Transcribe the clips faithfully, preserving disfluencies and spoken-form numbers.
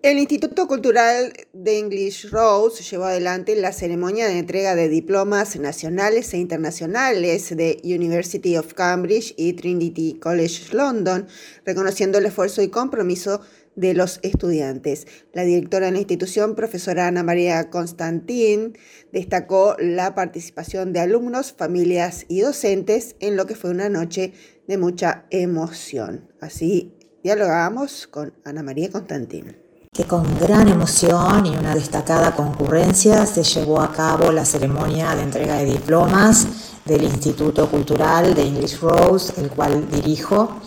El Instituto Cultural de English Rose llevó adelante la ceremonia de entrega de diplomas nacionales e internacionales de University of Cambridge y Trinity College London, reconociendo el esfuerzo y compromiso de los estudiantes. La directora de la institución, profesora Ana María Constantin, destacó la participación de alumnos, familias y docentes en lo que fue una noche de mucha emoción. Así dialogamos con Ana María Constantin. Que con gran emoción y una destacada concurrencia se llevó a cabo la ceremonia de entrega de diplomas del Instituto Cultural de English Rose, el cual dirijo.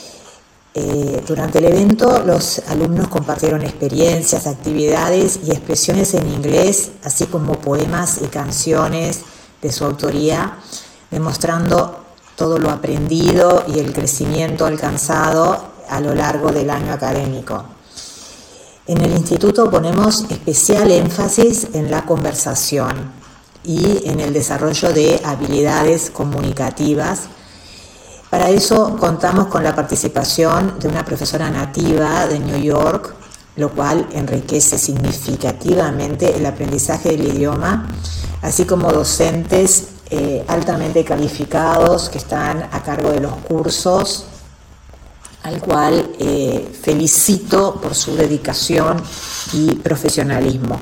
Eh, durante el evento, los alumnos compartieron experiencias, actividades y expresiones en inglés, así como poemas y canciones de su autoría, demostrando todo lo aprendido y el crecimiento alcanzado a lo largo del año académico. En el instituto ponemos especial énfasis en la conversación y en el desarrollo de habilidades comunicativas. Para eso contamos con la participación de una profesora nativa de New York, lo cual enriquece significativamente el aprendizaje del idioma, así como docentes eh, altamente calificados que están a cargo de los cursos, al cual eh, felicito por su dedicación y profesionalismo.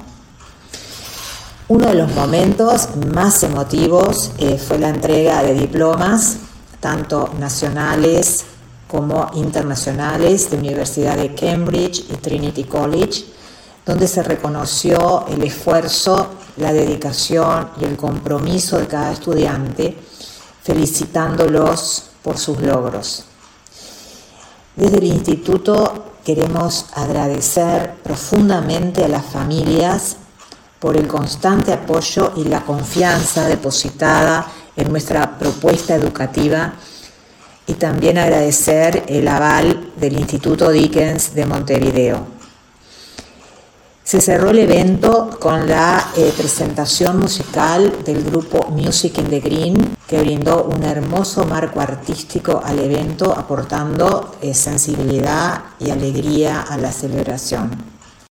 Uno de los momentos más emotivos eh, fue la entrega de diplomas, tanto nacionales como internacionales, de Universidad de Cambridge y Trinity College, donde se reconoció el esfuerzo, la dedicación y el compromiso de cada estudiante, felicitándolos por sus logros. Desde el instituto queremos agradecer profundamente a las familias por el constante apoyo y la confianza depositada en nuestra propuesta educativa y también agradecer el aval del Instituto Dickens de Montevideo. Se cerró el evento con la eh, presentación musical del grupo Music in the Green, que brindó un hermoso marco artístico al evento, aportando eh, sensibilidad y alegría a la celebración.